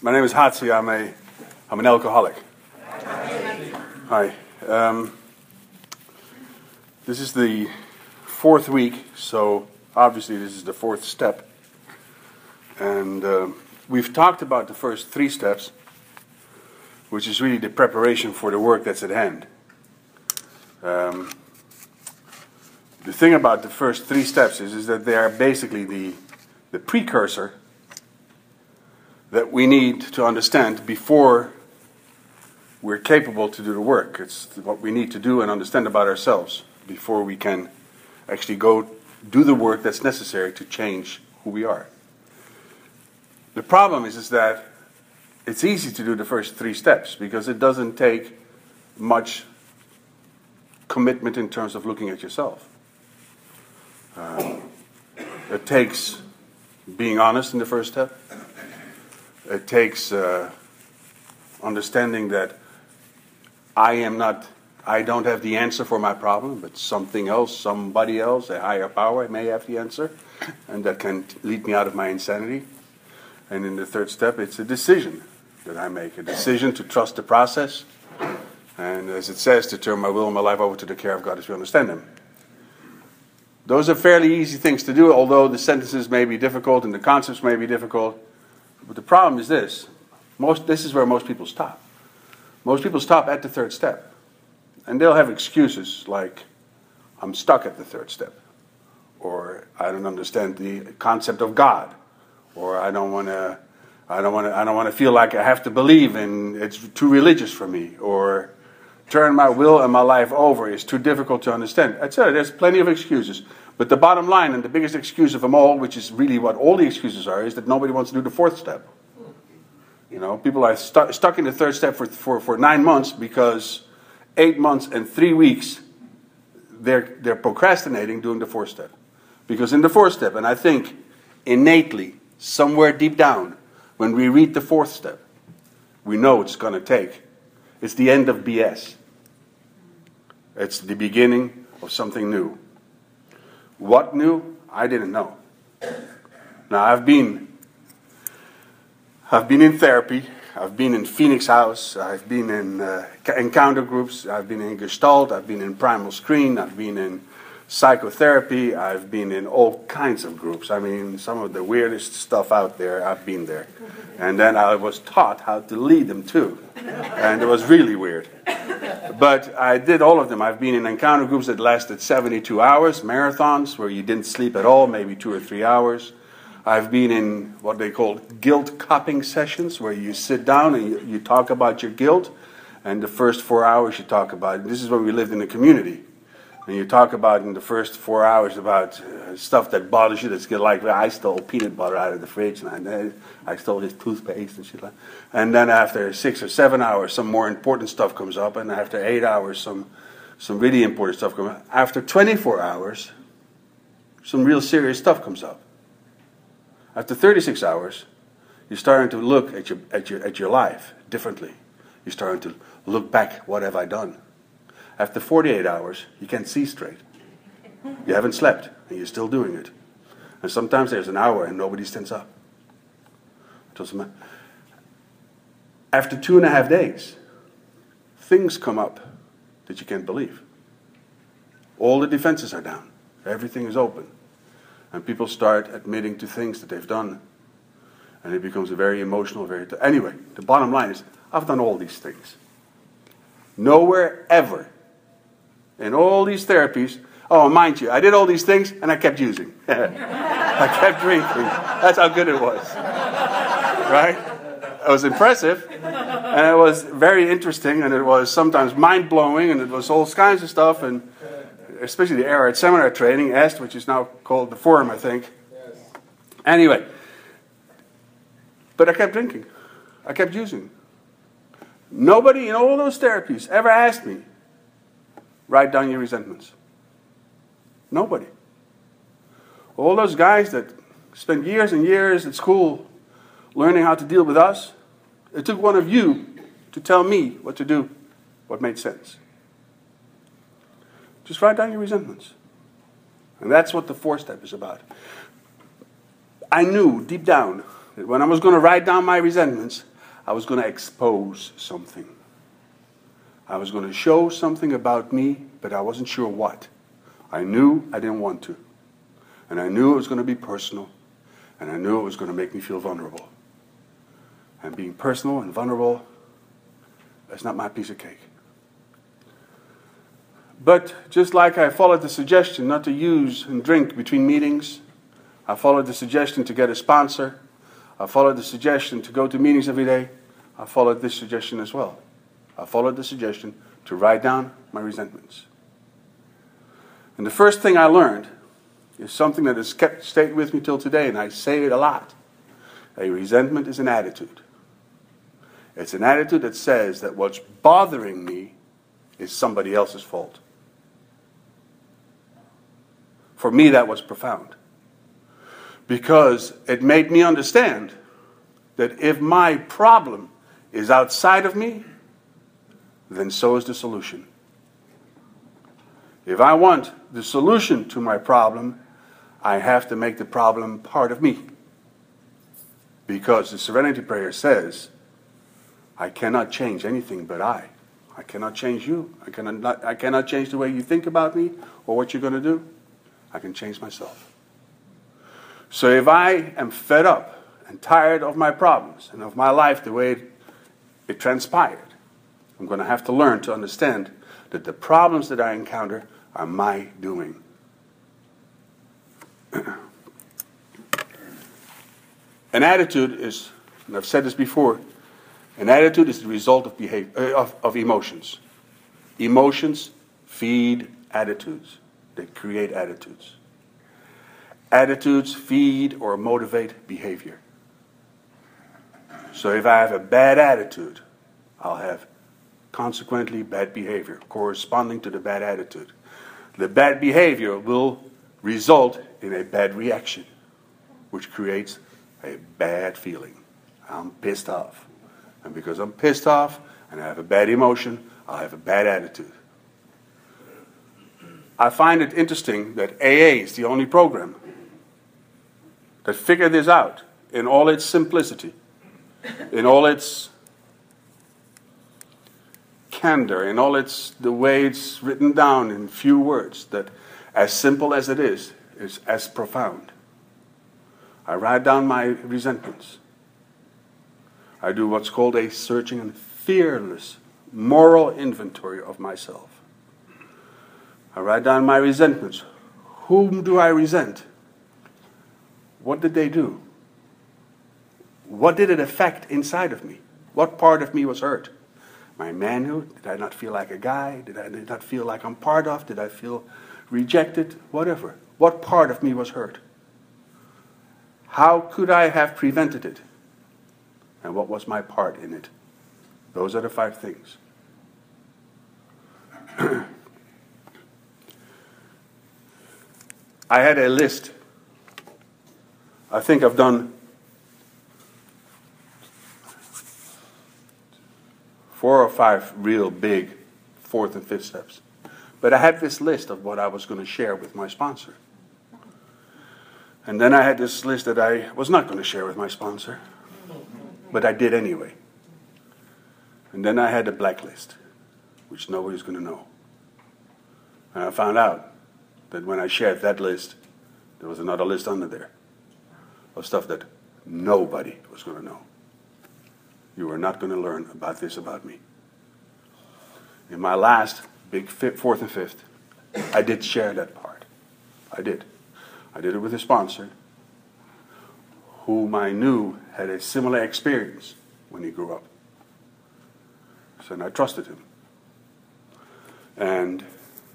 My name is Hatsi. I'm an alcoholic. Hi. This is the fourth week, so obviously this is the fourth step. And we've talked about the first three steps, which is really the preparation for the work that's at hand. The thing about the first three steps is that they are basically the precursor that we need to understand before we're capable to do the work. It's what we need to do and understand about ourselves before we can actually go do the work that's necessary to change who we are. The problem is that it's easy to do the first three steps because it doesn't take much commitment in terms of looking at yourself. It takes being honest in the first step. It takes understanding that I don't have the answer for my problem, but something else, somebody else, a higher power may have the answer, and that can lead me out of my insanity. And in the third step, it's a decision that I make, a decision to trust the process, and as it says, to turn my will and my life over to the care of God as we understand Him. Those are fairly easy things to do, although the sentences may be difficult and the concepts may be difficult. But the problem is this. This is where most people stop. Most people stop at the third step. And they'll have excuses like, I'm stuck at the third step. Or I don't understand the concept of God. Or I don't want to feel like I have to believe in it's too religious for me. Or turn my will and my life over is too difficult to understand. Etc. There's plenty of excuses. But the bottom line, and the biggest excuse of them all, which is really what all the excuses are, is that nobody wants to do the fourth step. You know, people are stuck in the third step for 9 months because 8 months and 3 weeks they're procrastinating doing the fourth step. Because in the fourth step, and I think innately, somewhere deep down, when we read the fourth step, we know it's the end of BS. It's the beginning of something new. What new? I didn't know. Now I've been in therapy. I've been in Phoenix House. I've been in encounter groups. I've been in Gestalt. I've been in Primal Screen. I've been in psychotherapy. I've been in all kinds of groups. I mean, some of the weirdest stuff out there, I've been there. And then I was taught how to lead them too. And it was really weird. But I did all of them. I've been in encounter groups that lasted 72 hours, marathons, where you didn't sleep at all, maybe 2 or 3 hours. I've been in what they call guilt cupping sessions, where you sit down and you talk about your guilt. And the first 4 hours you talk about, this is where we lived in a community. And you talk about in the first 4 hours about stuff that bothers you. That's like I stole peanut butter out of the fridge, and I stole his toothpaste and shit like that. And then after 6 or 7 hours, some more important stuff comes up, and after 8 hours, some really important stuff comes up. After 24 hours, some real serious stuff comes up. After 36 hours, you're starting to look at your life differently. You're starting to look back. What have I done? After 48 hours, you can't see straight. You haven't slept, and you're still doing it. And sometimes there's an hour and nobody stands up. It doesn't matter. After 2.5 days, things come up that you can't believe. All the defenses are down. Everything is open. And people start admitting to things that they've done. And it becomes a very emotional, Anyway, the bottom line is, I've done all these things. Nowhere ever in all these therapies, mind you, I did all these things and I kept using. I kept drinking. That's how good it was. Right? It was impressive. And it was very interesting. And it was sometimes mind-blowing. And it was all kinds of stuff. And especially the era at seminar training, EST, which is now called the Forum, I think. Yes. Anyway. But I kept drinking. I kept using. Nobody in all those therapies ever asked me, write down your resentments. Nobody. All those guys that spent years and years at school learning how to deal with us, it took one of you to tell me what to do, what made sense. Just write down your resentments. And that's what the fourth step is about. I knew deep down that when I was going to write down my resentments, I was going to expose something. I was going to show something about me, but I wasn't sure what. I knew I didn't want to. And I knew it was going to be personal. And I knew it was going to make me feel vulnerable. And being personal and vulnerable, that's not my piece of cake. But just like I followed the suggestion not to use and drink between meetings, I followed the suggestion to get a sponsor, I followed the suggestion to go to meetings every day, I followed this suggestion as well. I followed the suggestion to write down my resentments. And the first thing I learned is something that has stayed with me till today, and I say it a lot. A resentment is an attitude. It's an attitude that says that what's bothering me is somebody else's fault. For me, that was profound. Because it made me understand that if my problem is outside of me, then so is the solution. If I want the solution to my problem, I have to make the problem part of me. Because the Serenity Prayer says, I cannot change anything but I. I cannot change you. I cannot change the way you think about me or what you're going to do. I can change myself. So if I am fed up and tired of my problems and of my life the way it transpired, I'm going to have to learn to understand that the problems that I encounter are my doing. An attitude is, and I've said this before, an attitude is the result of of emotions. Emotions feed attitudes. They create attitudes. Attitudes feed or motivate behavior. So if I have a bad attitude, I'll have consequently bad behavior corresponding to the bad attitude. The bad behavior will result in a bad reaction, which creates a bad feeling. I'm pissed off. And because I'm pissed off and I have a bad emotion, I'll have a bad attitude. I find it interesting that AA is the only program that figured this out in all its simplicity, in all its candor, in all its the way it's written down in few words, that as simple as it is as profound. I write down my resentments. I do what's called a searching and fearless moral inventory of myself. I write down my resentments. Whom do I resent? What did they do? What did it affect inside of me? What part of me was hurt? My manhood? Did I not feel like a guy? Did I not feel like I'm part of? Did I feel rejected? Whatever. What part of me was hurt? How could I have prevented it? And what was my part in it? Those are the 5 things. I had a list. I think I've done 4 or 5 real big 4th and 5th steps. But I had this list of what I was going to share with my sponsor. And then I had this list that I was not going to share with my sponsor. But I did anyway. And then I had a blacklist, which nobody's going to know. And I found out that when I shared that list, there was another list under there of stuff that nobody was going to know. You are not going to learn about this about me. In my last big 4th and 5th, I did share that part. I did. I did it with a sponsor whom I knew had a similar experience when he grew up. So I trusted him. And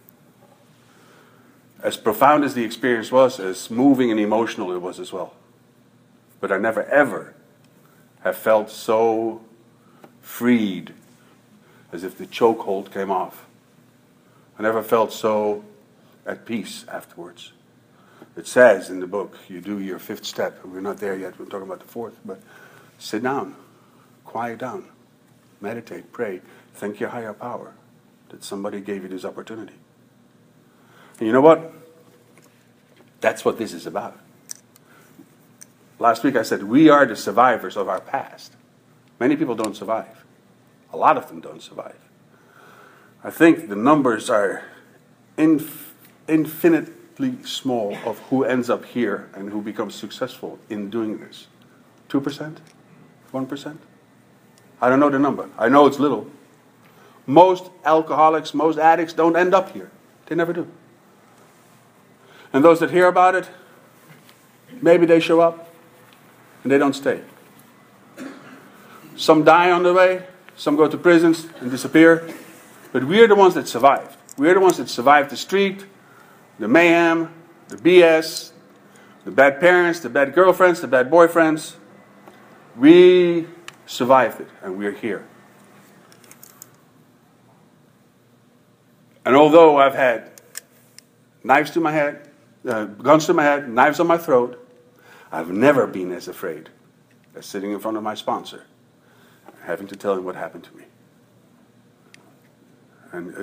as profound as the experience was, as moving and emotional it was as well. But I never ever have felt so freed as if the chokehold came off. I never felt so at peace afterwards. It says in the book, you do your 5th step. We're not there yet, we're talking about the 4th, but sit down, quiet down, meditate, pray, thank your higher power that somebody gave you this opportunity. And you know what? That's what this is about. Last week I said, we are the survivors of our past. Many people don't survive. A lot of them don't survive. I think the numbers are infinitely small of who ends up here and who becomes successful in doing this. 2%? 1%? I don't know the number. I know it's little. Most alcoholics, most addicts don't end up here. They never do. And those that hear about it, maybe they show up and they don't stay. Some die on the way, some go to prisons and disappear. But we're the ones that survived. We're the ones that survived the street, the mayhem, the BS, the bad parents, the bad girlfriends, the bad boyfriends. We survived it, and we're here. And although I've had knives to my head, guns to my head, knives on my throat, I've never been as afraid as sitting in front of my sponsor, having to tell him what happened to me. And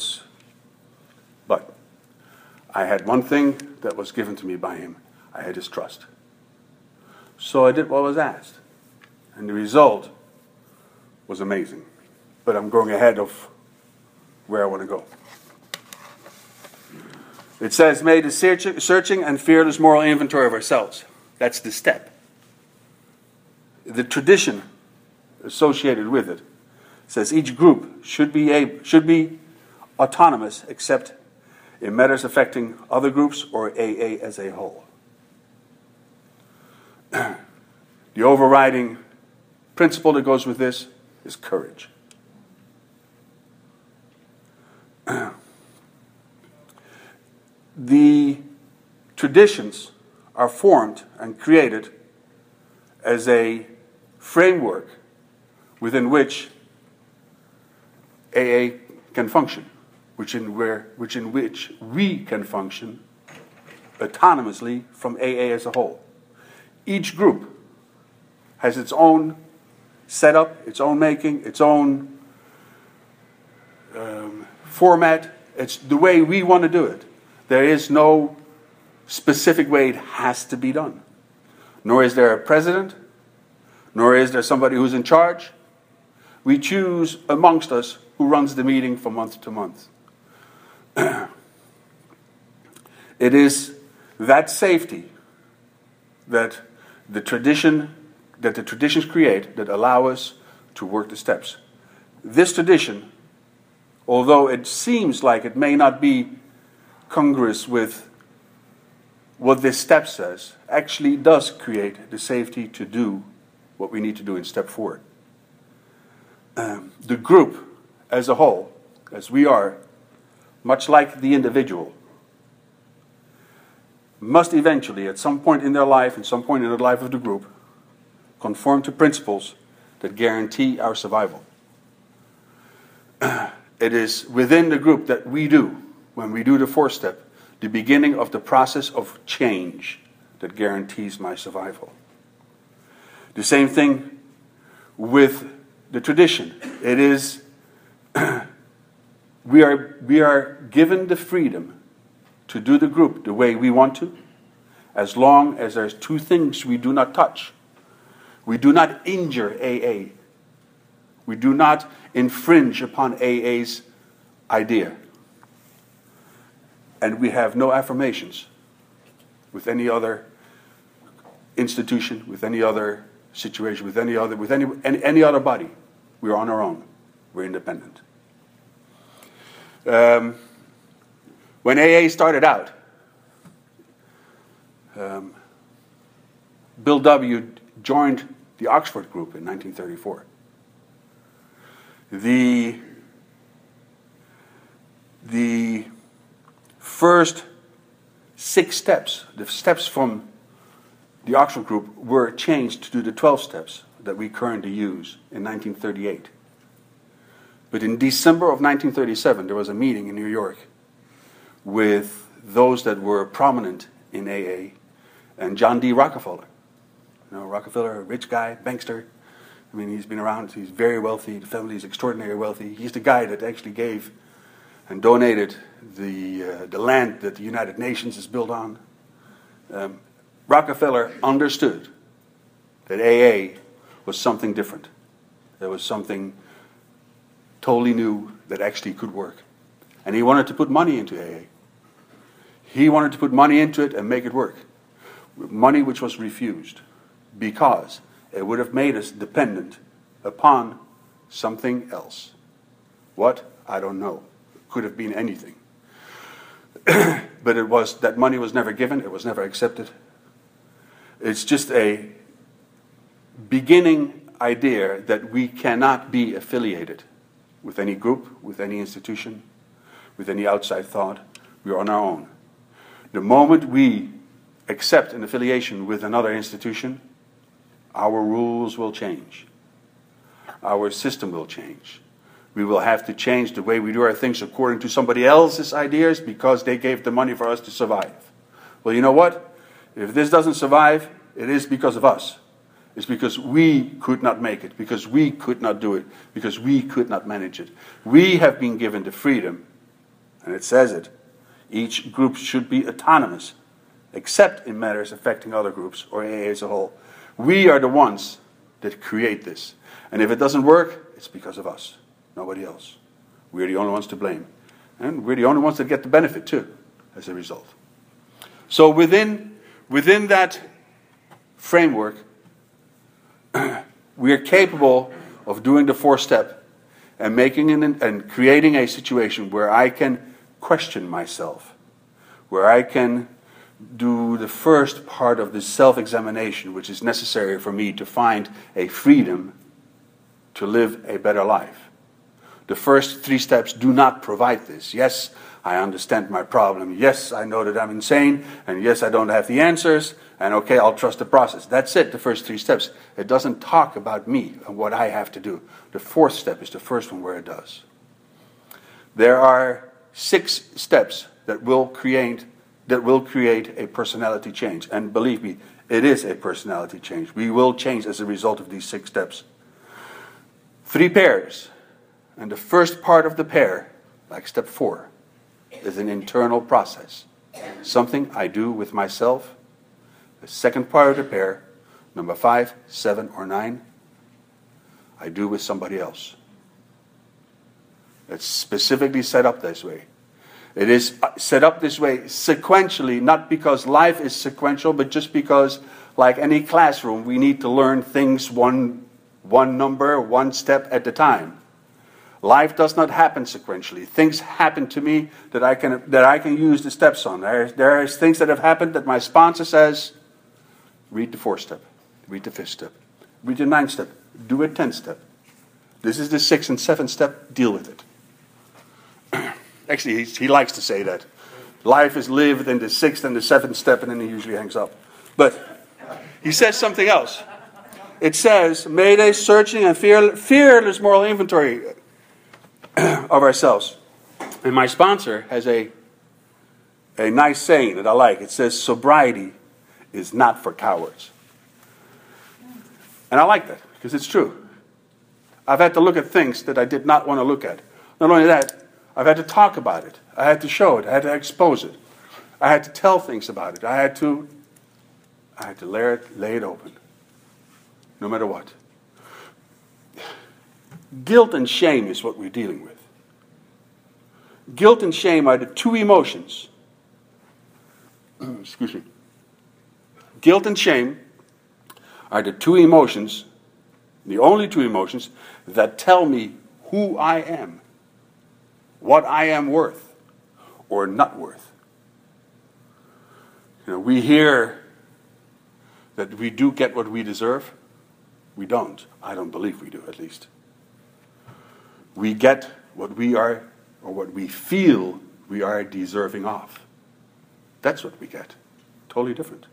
but I had one thing that was given to me by him. I had his trust. So I did what was asked. And the result was amazing. But I'm going ahead of where I want to go. It says, made a searching and fearless moral inventory of ourselves. That's the step. The tradition associated with it says each group should be autonomous except in matters affecting other groups or AA as a whole. The overriding principle that goes with this is courage. The traditions are formed and created as a framework within which AA can function, which in which we can function autonomously from AA as a whole. Each group has its own setup, its own making, its own format. It's the way we want to do it. There is no specific way it has to be done. Nor is there a president, nor is there somebody who's in charge. We choose amongst us who runs the meeting from month to month. It is that safety that the traditions create that allow us to work the steps. This tradition, although it seems like it may not be congruous with what this step says, actually does create the safety to do what we need to do in step forward. The group as a whole, as we are, much like the individual, must eventually, at some point in their life, and some point in the life of the group, conform to principles that guarantee our survival. It is within the group that we do, when we do the fourth step, the beginning of the process of change that guarantees my survival. The same thing with the tradition. It is, we are given the freedom to do the group the way we want to, as long as there's two things we do not touch. We do not injure AA. We do not infringe upon AA's idea. And we have no affirmations with any other institution, with any other situation, with any other body. We're on our own. We're independent. When AA started out, Bill W. joined the Oxford group in 1934. The first 6 steps, the steps from the Oxford group, were changed to the 12 steps that we currently use in 1938. But in December of 1937, there was a meeting in New York with those that were prominent in AA and John D. Rockefeller. You know, Rockefeller, a rich guy, bankster. I mean, he's been around, he's very wealthy, the family is extraordinarily wealthy. He's the guy that actually gave and donated the land that the United Nations is built on. Rockefeller understood that AA was something different. It was something totally new that actually could work. And he wanted to put money into AA. He wanted to put money into it and make it work. Money which was refused because it would have made us dependent upon something else. What? I don't know. It could have been anything. But that money was never given. It was never accepted. It's just a beginning idea that we cannot be affiliated with any group, with any institution, with any outside thought. We are on our own. The moment we accept an affiliation with another institution, our rules will change. Our system will change. We will have to change the way we do our things according to somebody else's ideas because they gave the money for us to survive. Well, you know what? If this doesn't survive, it is because of us. It's because we could not make it, because we could not do it, because we could not manage it. We have been given the freedom, and it says it, each group should be autonomous, except in matters affecting other groups or AA as a whole. We are the ones that create this. And if it doesn't work, it's because of us, nobody else. We're the only ones to blame. And we're the only ones that get the benefit too, as a result. So within that framework, we are capable of doing the 4-step and making and creating a situation where I can question myself, where I can do the first part of the self-examination, which is necessary for me to find a freedom to live a better life. The first 3 steps do not provide this. Yes, I understand my problem. Yes, I know that I'm insane. And yes, I don't have the answers. And okay, I'll trust the process. That's it, the first 3 steps. It doesn't talk about me and what I have to do. The 4th step is the first one where it does. There are 6 steps that will create a personality change. And believe me, it is a personality change. We will change as a result of these 6 steps. 3 pairs. And the first part of the pair, like step 4, is an internal process. Something I do with myself. The second part of the pair, number 5, 7, or 9, I do with somebody else. It's specifically set up this way. It is set up this way sequentially, not because life is sequential, but just because, like any classroom, we need to learn things one number, 1 step at a time. Life does not happen sequentially. Things happen to me that I can use the steps on. There are things that have happened that my sponsor says, read the 4th step, read the 5th step, read the 9th step, do a 10th step. This is the 6th and 7th step, deal with it. Actually, he likes to say that. Life is lived in the 6th and the 7th step, and then he usually hangs up. But he says something else. It says, made a searching and fearless moral inventory of ourselves. And my sponsor has a nice saying that I like. It says, sobriety is not for cowards. And I like that, because it's true. I've had to look at things that I did not want to look at. Not only that, I've had to talk about it. I had to show it. I had to expose it. I had to tell things about it. I had to lay it open. No matter what. Guilt and shame is what we're dealing with. Guilt and shame are the 2 emotions. Excuse me. Guilt and shame are the 2 emotions, the only 2 emotions, that tell me who I am, what I am worth, or not worth. We hear that we do get what we deserve. We don't. I don't believe we do, at least. We get what we are, or what we feel we are deserving of. That's what we get. Totally different.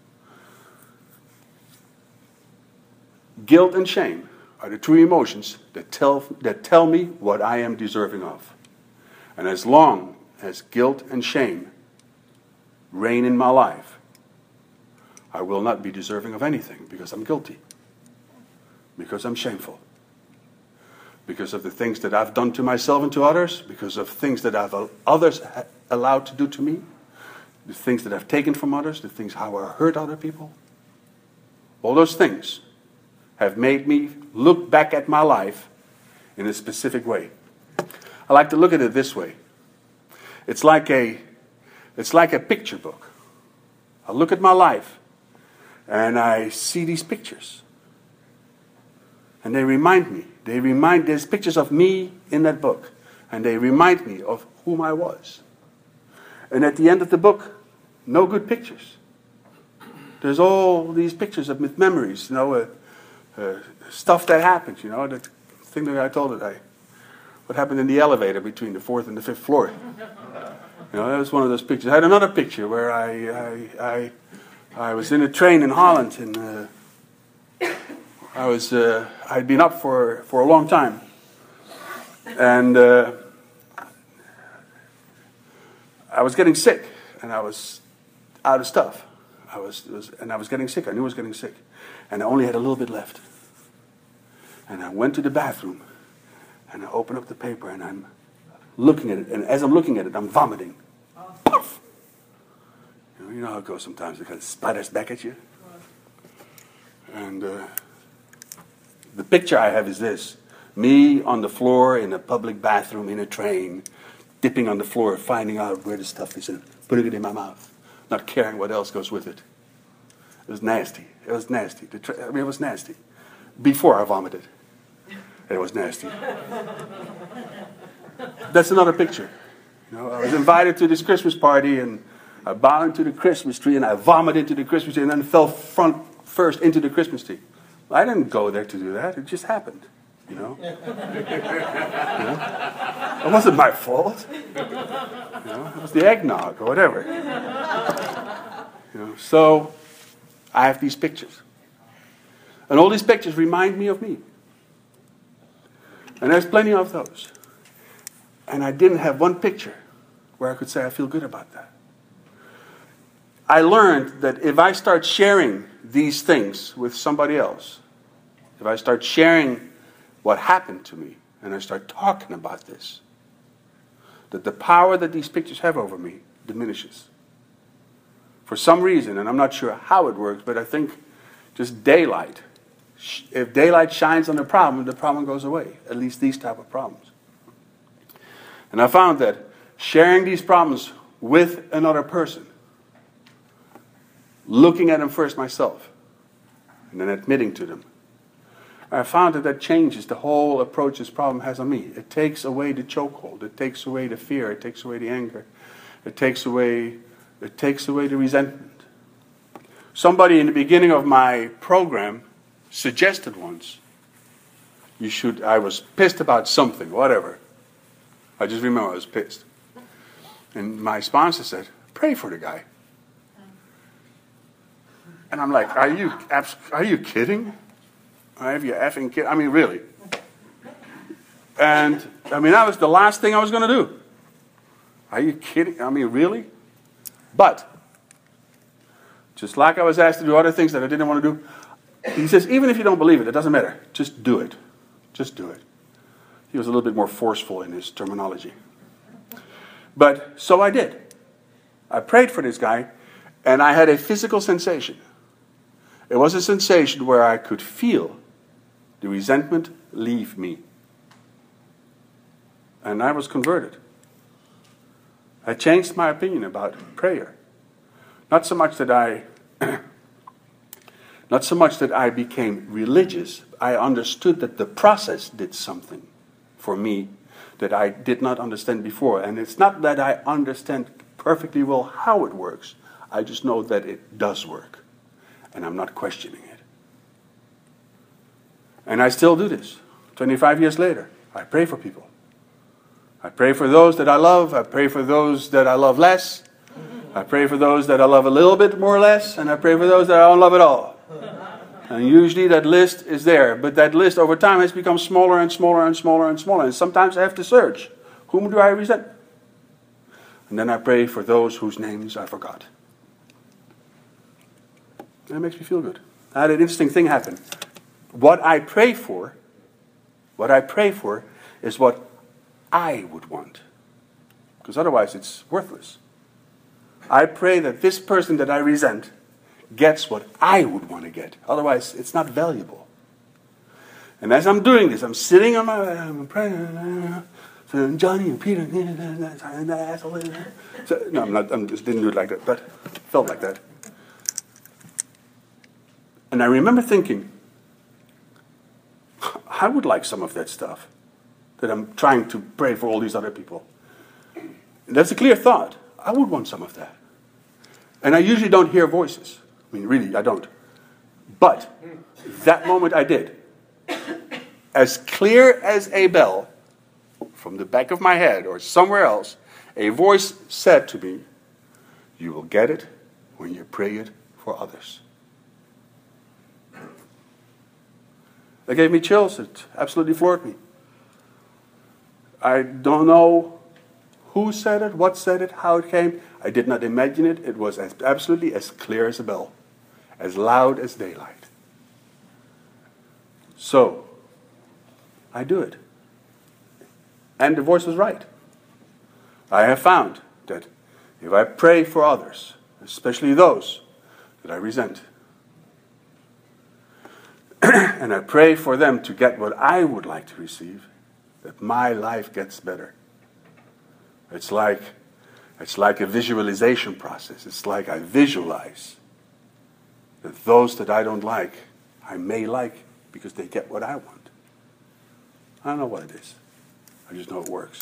Guilt and shame are the 2 emotions that tell me what I am deserving of. And as long as guilt and shame reign in my life, I will not be deserving of anything, because I'm guilty. Because I'm shameful. Because of the things that I've done to myself and to others. Because of things that others allowed to do to me. The things that I've taken from others. The things how I hurt other people. All those things have made me look back at my life in a specific way. I like to look at it this way. It's like a picture book. I look at my life and I see these pictures. And they remind me. There's pictures of me in that book. And they remind me of whom I was. And at the end of the book, no good pictures. There's all these pictures with memories, stuff that happened, the thing that I told it, what happened in the elevator between the 4th and the 5th floor. That was one of those pictures. I had another picture where I was in a train in Holland, and I'd been up for a long time, and I was getting sick, and I was out of stuff. I was getting sick. I knew I was getting sick, and I only had a little bit left. And I went to the bathroom, and I opened up the paper, and I'm looking at it, and as I'm looking at it, I'm vomiting. Puff! You know how it goes sometimes. It kind of splatters back at you. And the picture I have is this. Me on the floor in a public bathroom in a train, dipping on the floor, finding out where the stuff is, and putting it in my mouth, not caring what else goes with it. It was nasty. It was nasty. It was nasty. Before I vomited, it was nasty. That's another picture. I was invited to this Christmas party, and I bowed into the Christmas tree, and I vomited into the Christmas tree, and then fell first into the Christmas tree. I didn't go there to do that. It just happened. It wasn't my fault. It was the eggnog or whatever. So I have these pictures. And all these pictures remind me of me. And there's plenty of those. And I didn't have one picture where I could say I feel good about that. I learned that if I start sharing these things with somebody else, if I start sharing what happened to me, and I start talking about this, that the power that these pictures have over me diminishes. For some reason, and I'm not sure how it works, but I think just daylight. If daylight shines on the problem goes away. At least these type of problems. And I found that sharing these problems with another person, looking at them first myself, and then admitting to them, I found that changes the whole approach this problem has on me. It takes away the chokehold. It takes away the fear. It takes away the anger. It takes away the resentment. Somebody in the beginning of my program suggested once, I was pissed about something, whatever. I just remember I was pissed. And my sponsor said, pray for the guy. And I'm like, are you kidding? Are you effing kidding? I mean, really. And, that was the last thing I was going to do. Are you kidding? I mean, really? But, just like I was asked to do other things that I didn't want to do, he says, even if you don't believe it, it doesn't matter. Just do it. Just do it. He was a little bit more forceful in his terminology. But, so I did. I prayed for this guy, and I had a physical sensation. It was a sensation where I could feel the resentment leave me. And I was converted. I changed my opinion about prayer. Not so much that I became religious. I understood that the process did something for me that I did not understand before. And it's not that I understand perfectly well how it works. I just know that it does work. And I'm not questioning it. And I still do this. 25 years later, I pray for people. I pray for those that I love. I pray for those that I love less. I pray for those that I love a little bit more or less. And I pray for those that I don't love at all. And usually that list is there. But that list over time has become smaller and smaller and smaller and smaller. And sometimes I have to search. Whom do I resent? And then I pray for those whose names I forgot. That makes me feel good. I had an interesting thing happen. What I pray for is what I would want. Because otherwise it's worthless. I pray that this person that I resent gets what I would want to get. Otherwise it's not valuable. And as I'm doing this, I'm sitting on my bed, I'm praying, so Johnny and Peter, and the asshole. So, no, I just didn't do it like that, but it felt like that. And I remember thinking, I would like some of that stuff that I'm trying to pray for all these other people. And that's a clear thought. I would want some of that. And I usually don't hear voices. I mean, really, I don't. But that moment I did. As clear as a bell, from the back of my head or somewhere else, a voice said to me, you will get it when you pray it for others. That gave me chills. It absolutely floored me. I don't know who said it, what said it, how it came. I did not imagine it. It was absolutely as clear as a bell, as loud as daylight. So, I do it. And the voice was right. I have found that if I pray for others, especially those that I resent, and I pray for them to get what I would like to receive, that my life gets better. It's like a visualization process. It's like I visualize that those that I don't like, I may like because they get what I want. I don't know what it is. I just know it works.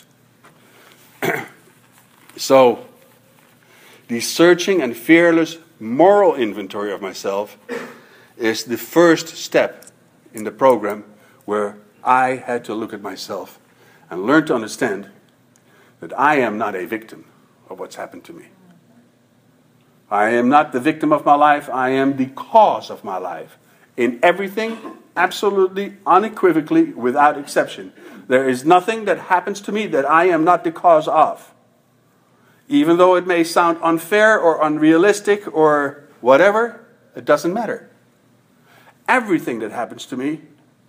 So, the searching and fearless moral inventory of myself is the first step in the program where I had to look at myself and learn to understand that I am not a victim of what's happened to me. I am not the victim of my life. I am the cause of my life. In everything, absolutely, unequivocally, without exception. There is nothing that happens to me that I am not the cause of. Even though it may sound unfair or unrealistic or whatever, it doesn't matter. Everything that happens to me,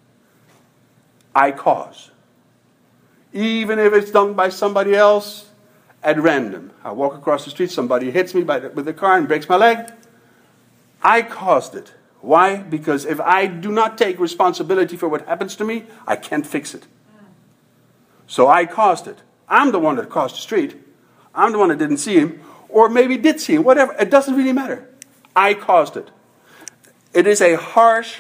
I cause. Even if it's done by somebody else at random. I walk across the street, somebody hits me with a car and breaks my leg. I caused it. Why? Because if I do not take responsibility for what happens to me, I can't fix it. So I caused it. I'm the one that crossed the street. I'm the one that didn't see him, or maybe did see him, whatever. It doesn't really matter. I caused it. It is a harsh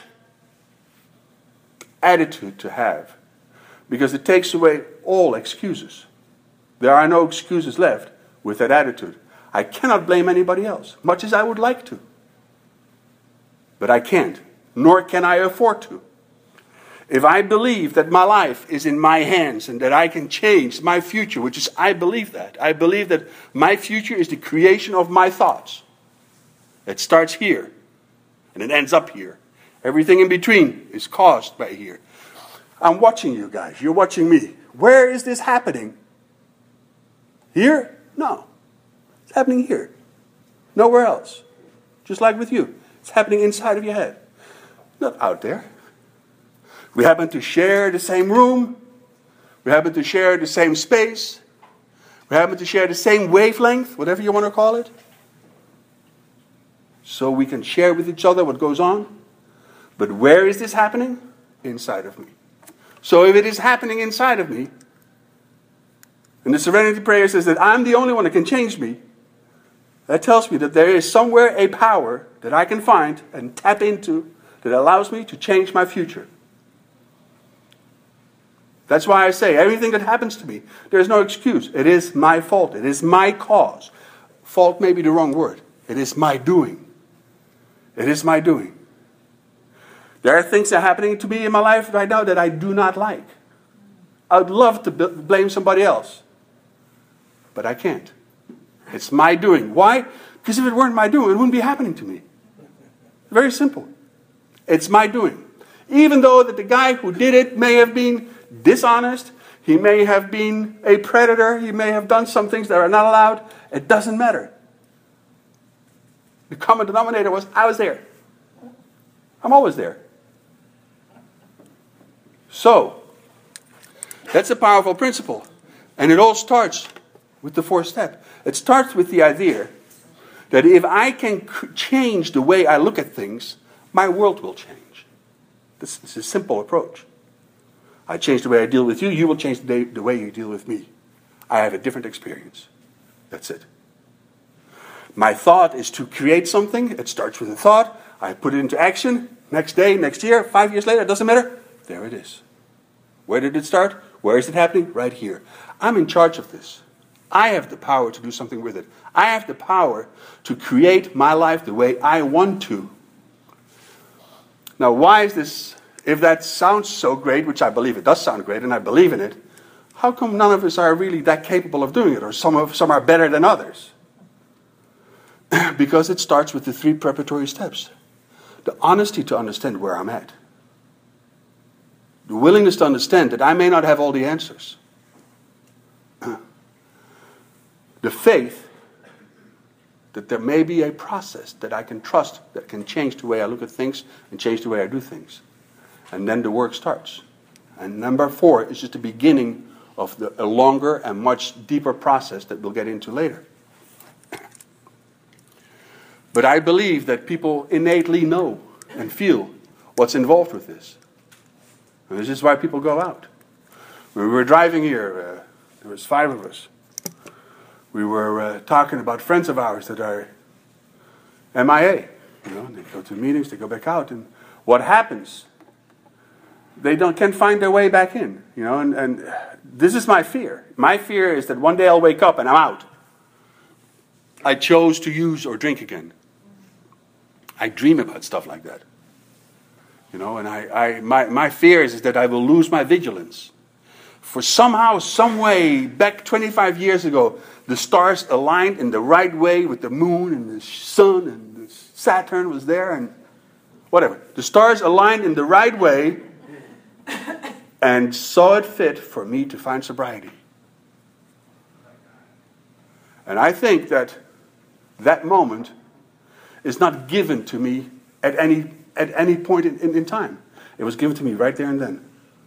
attitude to have, because it takes away all excuses. There are no excuses left with that attitude. I cannot blame anybody else, much as I would like to. But I can't, nor can I afford to. If I believe that my life is in my hands and that I can change my future, which is, I believe that. I believe that my future is the creation of my thoughts. It starts here and it ends up here. Everything in between is caused by here. I'm watching you guys. You're watching me. Where is this happening? Here? No. It's happening here. Nowhere else. Just like with you. It's happening inside of your head. Not out there. We happen to share the same room. We happen to share the same space. We happen to share the same wavelength, whatever you want to call it. So we can share with each other what goes on. But where is this happening? Inside of me. So if it is happening inside of me, and the Serenity Prayer says that I'm the only one that can change me, that tells me that there is somewhere a power that I can find and tap into that allows me to change my future. That's why I say everything that happens to me, there's no excuse. It is my fault. It is my cause. Fault may be the wrong word. It is my doing. It is my doing. There are things that are happening to me in my life right now that I do not like. I would love to blame somebody else. But I can't. It's my doing. Why? Because if it weren't my doing, it wouldn't be happening to me. Very simple. It's my doing. Even though that the guy who did it may have been dishonest, he may have been a predator, he may have done some things that are not allowed, it doesn't matter. The common denominator was, I was there. I'm always there. So, that's a powerful principle. And it all starts with the fourth step. It starts with the idea that if I can change the way I look at things, my world will change. This is a simple approach. I change the way I deal with you, you will change the way you deal with me. I have a different experience. That's it. My thought is to create something. It starts with a thought. I put it into action. Next day, next year, 5 years later, it doesn't matter. There it is. Where did it start? Where is it happening? Right here. I'm in charge of this. I have the power to do something with it. I have the power to create my life the way I want to. Now, why is this? If that sounds so great, which I believe it does sound great, and I believe in it, how come none of us are really that capable of doing it, or some are better than others? Because it starts with the 3 preparatory steps. The honesty to understand where I'm at. The willingness to understand that I may not have all the answers. The faith that there may be a process that I can trust that can change the way I look at things and change the way I do things. And then the work starts. And number 4 is just the beginning of a longer and much deeper process that we'll get into later. But I believe that people innately know and feel what's involved with this. And this is why people go out. When we were driving here, there was 5 of us. We were talking about friends of ours that are MIA. They go to meetings, they go back out, and what happens? They can't find their way back in. And this is my fear. My fear is that one day I'll wake up and I'm out. I chose to use or drink again. I dream about stuff like that. And my fear is that I will lose my vigilance. For somehow, some way, back 25 years ago, the stars aligned in the right way with the moon and the sun and the Saturn was there and whatever. The stars aligned in the right way and saw it fit for me to find sobriety. And I think that moment is not given to me at any point in time. It was given to me right there and then.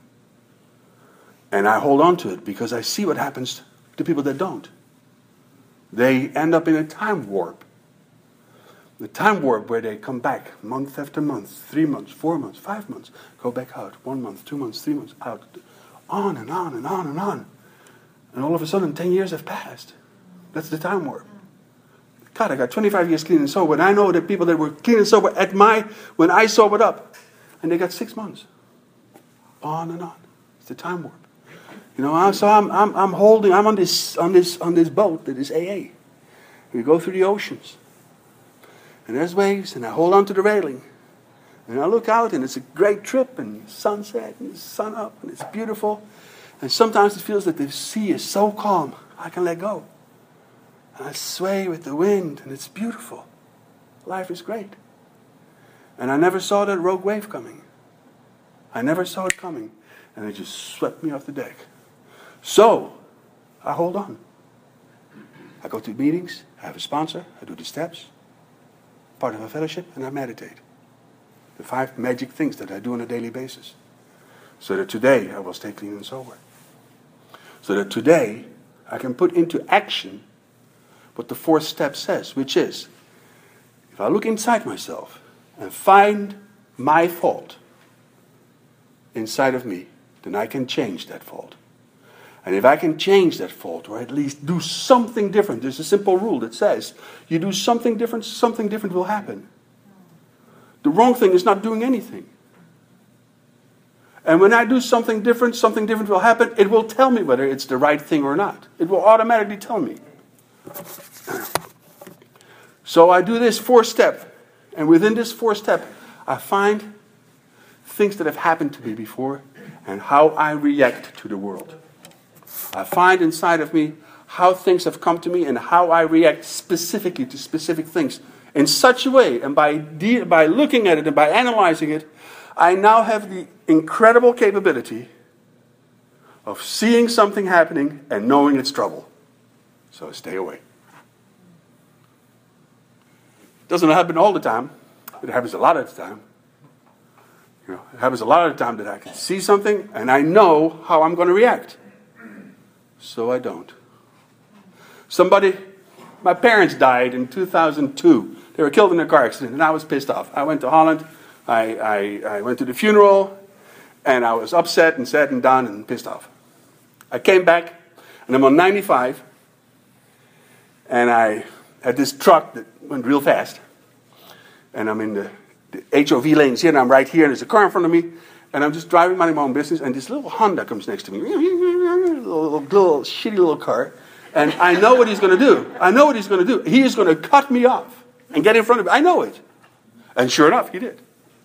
And I hold on to it because I see what happens to people that don't. They end up in a time warp. The time warp where they come back month after month, 3 months, 4 months, 5 months, go back out, 1 month, 2 months, 3 months, out, on and on and on and on. And all of a sudden, 10 years have passed. That's the time warp. God, I got 25 years clean and sober, and I know that people that were clean and sober when I sobered up, and they got 6 months. On and on. It's the time warp. So I'm on this boat that is AA. We go through the oceans. And there's waves, and I hold on to the railing. And I look out, and it's a great trip, and sunset, and sun up, and it's beautiful. And sometimes it feels that the sea is so calm, I can let go. And I sway with the wind, and it's beautiful. Life is great. And I never saw that rogue wave coming. I never saw it coming. And it just swept me off the deck. So, I hold on. I go to meetings, I have a sponsor, I do the steps, part of a fellowship, and I meditate. The 5 magic things that I do on a daily basis. So that today I will stay clean and sober. So that today I can put into action what the 4th step says, which is, if I look inside myself and find my fault inside of me, then I can change that fault. And if I can change that fault, or at least do something different, there's a simple rule that says, you do something different will happen. The wrong thing is not doing anything. And when I do something different will happen. It will tell me whether it's the right thing or not. It will automatically tell me. So I do this 4th step. And within this 4th step, I find things that have happened to me before and how I react to the world. I find inside of me how things have come to me and how I react specifically to specific things. In such a way, and by looking at it and by analyzing it, I now have the incredible capability of seeing something happening and knowing it's trouble. So stay away. It doesn't happen all the time. It happens a lot of the time. It happens a lot of the time that I can see something and I know how I'm going to react. So I don't. My parents died in 2002. They were killed in a car accident, and I was pissed off. I went to Holland. I went to the funeral, And I was upset and sad and down and pissed off. I came back, and I'm on 95, and I had this truck that went real fast. And I'm in the HOV lanes here, and I'm right here, and there's a car in front of me, and I'm just driving my own business, and this little Honda comes next to me. Little shitty little car. And I know what he's going to do. I know what he's going to do. He is going to cut me off and get in front of me. I know it. And sure enough, he did.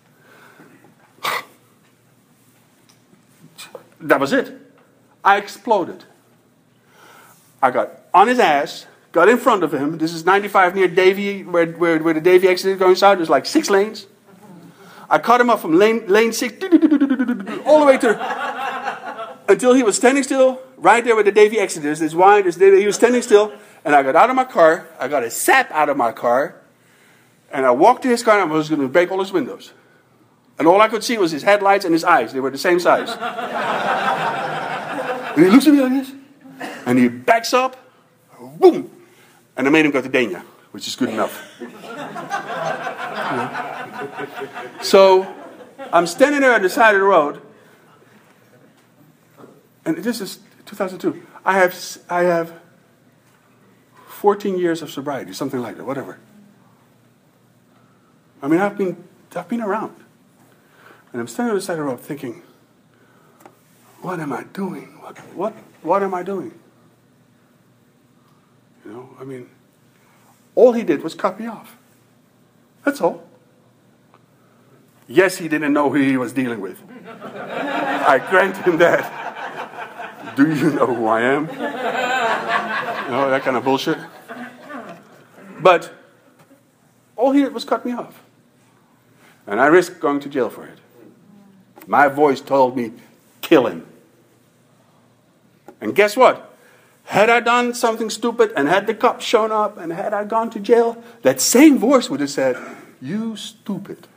That was it. I exploded. I got on his ass, got in front of him. This is 95 near Davie, where the Davie exit is going south. There's like 6 lanes. I cut him off from lane 6, all the way to, until he was standing still, right there where the Davie exit is. It's wide, he was standing still, and I got out of my car. I got a sap out of my car, and I walked to his car, and I was going to break all his windows. And all I could see was his headlights and his eyes. They were the same size. And he looks at me like this. And he backs up. Boom. And I made him go to Dania, which is good enough. So I'm standing there at the side of the road. And this is 2002. I have 14 years of sobriety, something like that, whatever. I mean, I've been around. And I'm standing on the side of the road thinking, what am I doing? What am I doing? You know, I mean, all he did was cut me off. That's all. Yes, he didn't know who he was dealing with. I grant him that. Do you know who I am? You know, that kind of bullshit. But all he did was cut me off. And I risked going to jail for it. My voice told me, kill him. And guess what? Had I done something stupid and had the cops shown up and had I gone to jail, that same voice would have said, you stupid.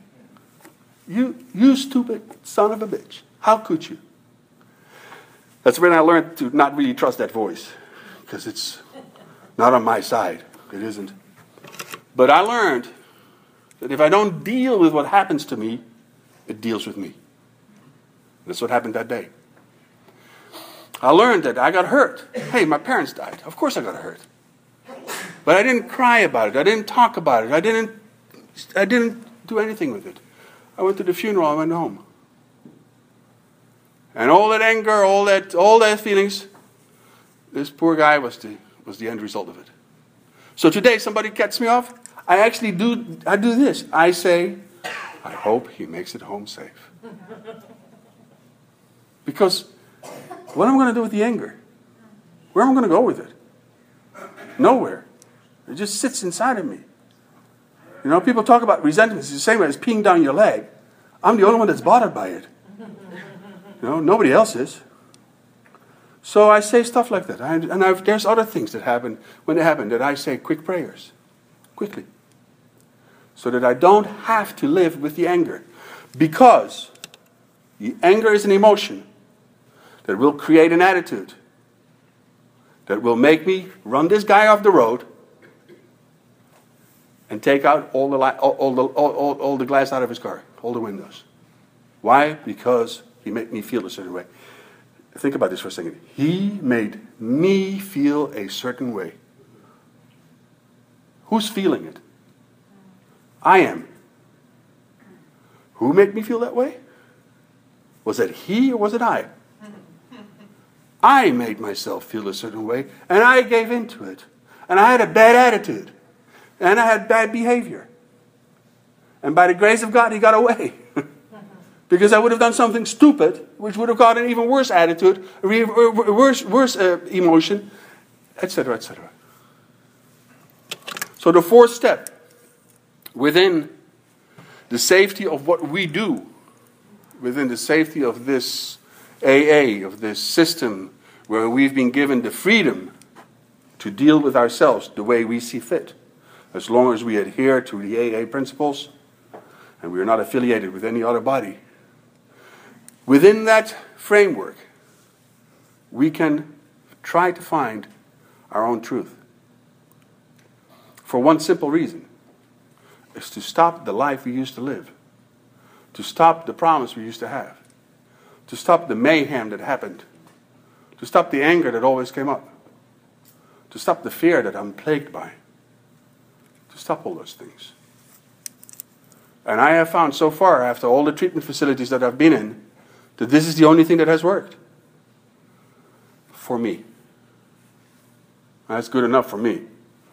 You stupid son of a bitch. How could you? That's when I learned to not really trust that voice. Because it's not on my side. It isn't. But I learned that if I don't deal with what happens to me, it deals with me. That's what happened that day. I learned that I got hurt. Hey, my parents died. Of course I got hurt. But I didn't cry about it. I didn't talk about it. I didn't do anything with it. I went to the funeral. I went home. And all that anger, all that feelings, this poor guy was the end result of it. So today, somebody cuts me off. I do this. I say, I hope he makes it home safe. Because what am I going to do with the anger? Where am I going to go with it? Nowhere. It just sits inside of me. You know, people talk about resentment. It's the same way as peeing down your leg. I'm the only one that's bothered by it. You know, nobody else is. So I say stuff like that. There's other things that happen when they happen that I say quick prayers. Quickly. So that I don't have to live with the anger. Because the anger is an emotion that will create an attitude that will make me run this guy off the road and take out all the glass out of his car, all the windows. Why? Because he made me feel a certain way. Think about this for a second. He made me feel a certain way. Who's feeling it? I am. Who made me feel that way? Was it he or was it I? I made myself feel a certain way, and I gave into it. And I had a bad attitude. And I had bad behavior. And by the grace of God, he got away. Because I would have done something stupid, which would have got an even worse attitude, worse emotion, etc., etc. So the fourth step, within the safety of what we do, within the safety of this AA, of this system, where we've been given the freedom to deal with ourselves the way we see fit, as long as we adhere to the AA principles, and we are not affiliated with any other body. Within that framework, we can try to find our own truth. For one simple reason, is to stop the life we used to live, to stop the promise we used to have. to stop the mayhem that happened, to stop the anger that always came up, to stop the fear that I'm plagued by, to stop all those things. And I have found so far, after all the treatment facilities that I've been in, that this is the only thing that has worked for me. That's good enough for me.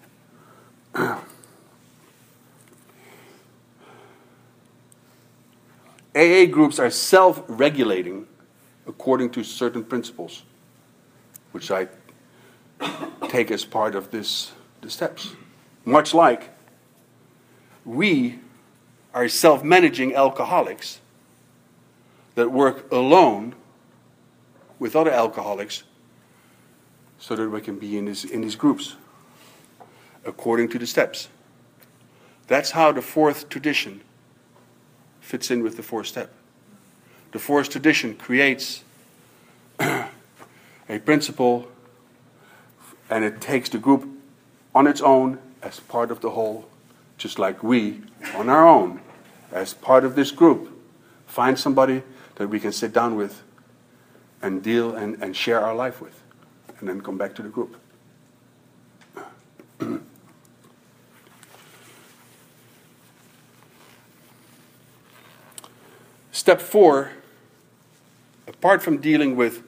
AA groups are self-regulating according to certain principles, which I take as part of the steps. Much like we are self-managing alcoholics that work alone with other alcoholics so that we can be in these groups according to the steps. That's how the fourth tradition fits in with the fourth step. The fourth tradition creates a principle, and it takes the group on its own as part of the whole, just like we, on our own, as part of this group, find somebody that we can sit down with and deal and share our life with, and then come back to the group. Step 4, apart from dealing with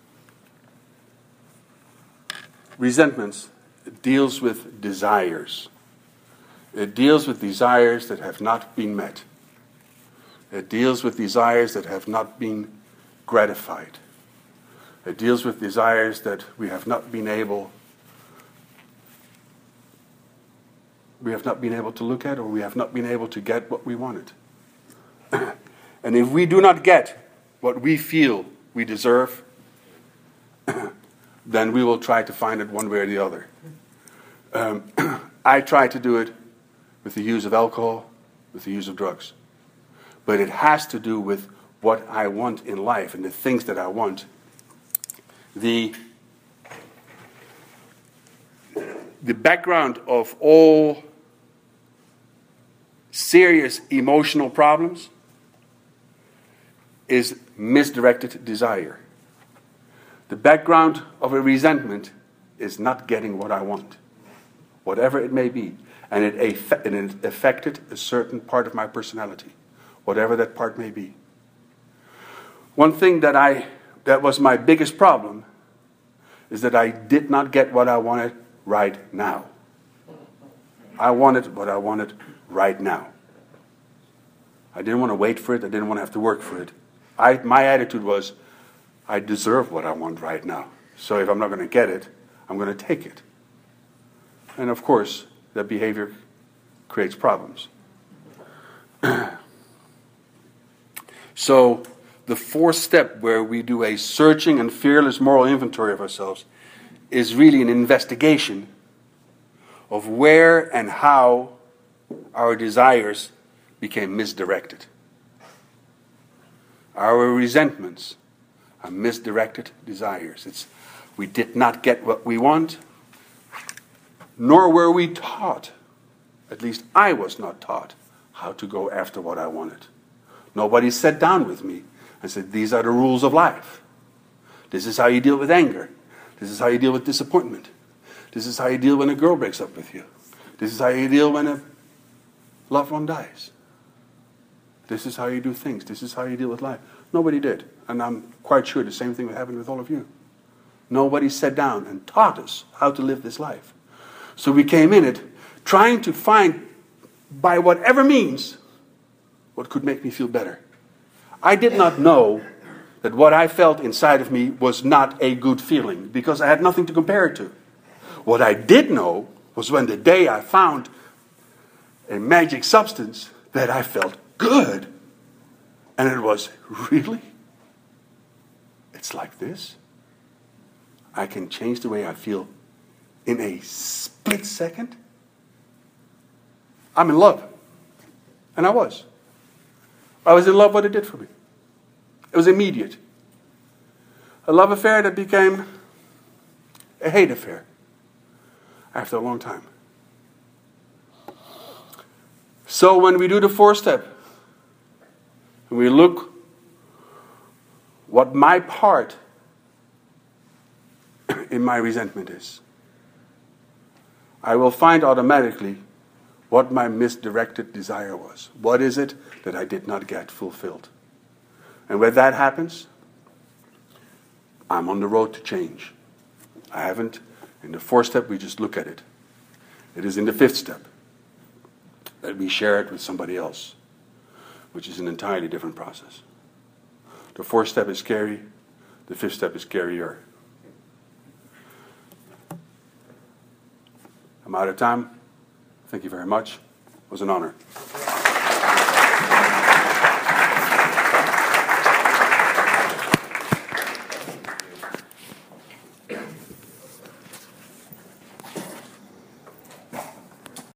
resentments, it deals with desires. It deals with desires that have not been met. It deals with desires that have not been gratified. It deals with desires that we have not been able to look at, or we have not been able to get what we wanted. And if we do not get what we feel we deserve, then we will try to find it one way or the other. I try to do it with the use of alcohol, with the use of drugs. But it has to do with what I want in life and the things that I want. The background of all serious emotional problems is misdirected desire. The background of a resentment is not getting what I want, whatever it may be. And it affected a certain part of my personality, whatever that part may be. One thing that was my biggest problem is that I did not get what I wanted right now. I wanted what I wanted right now. I didn't want to wait for it. I didn't want to have to work for it. My attitude was, I deserve what I want right now. So if I'm not going to get it, I'm going to take it. And of course, that behavior creates problems. So the fourth step, where we do a searching and fearless moral inventory of ourselves, is really an investigation of where and how our desires became misdirected. Our resentments are misdirected desires. We did not get what we want, nor were we taught, at least I was not taught, how to go after what I wanted. Nobody sat down with me and said, these are the rules of life. This is how you deal with anger. This is how you deal with disappointment. This is how you deal when a girl breaks up with you. This is how you deal when a loved one dies. This is how you do things. This is how you deal with life. Nobody did. And I'm quite sure the same thing would happen with all of you. Nobody sat down and taught us how to live this life. So we came in it trying to find, by whatever means, what could make me feel better. I did not know that what I felt inside of me was not a good feeling, because I had nothing to compare it to. What I did know was when the day I found a magic substance that I felt good. And it was, really? It's like this? I can change the way I feel in a split second? I'm in love. And I was. I was in love with what it did for me. It was immediate. A love affair that became a hate affair after a long time. So when we do the fourth step, and we look what my part in my resentment is. I will find automatically what my misdirected desire was. What is it that I did not get fulfilled? And when that happens, I'm on the road to change. I haven't. In the 4th step, we just look at it. It is in the 5th step that we share it with somebody else, which is an entirely different process. The 4th step is scary. The 5th step is scarier. I'm out of time. Thank you very much. It was an honor.